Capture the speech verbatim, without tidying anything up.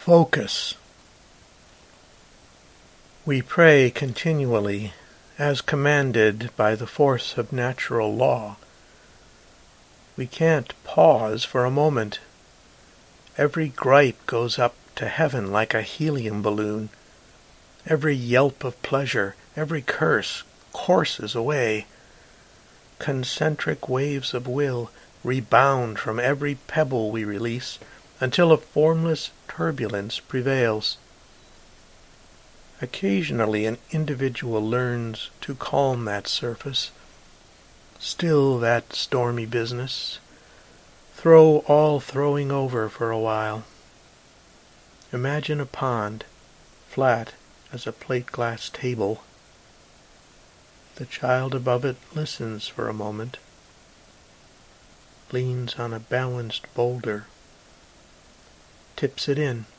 Focus. We pray continually, as commanded by the force of natural law. We can't pause for a moment. Every gripe goes up to heaven like a helium balloon. Every yelp of pleasure, every curse, courses away. Concentric waves of will rebound from every pebble we release, until a formless turbulence prevails. Occasionally an individual learns to calm that surface, still that stormy business, throw all throwing over for a while. Imagine a pond, flat as a plate glass table. The child above it listens for a moment, leans on a balanced boulder, tips it in.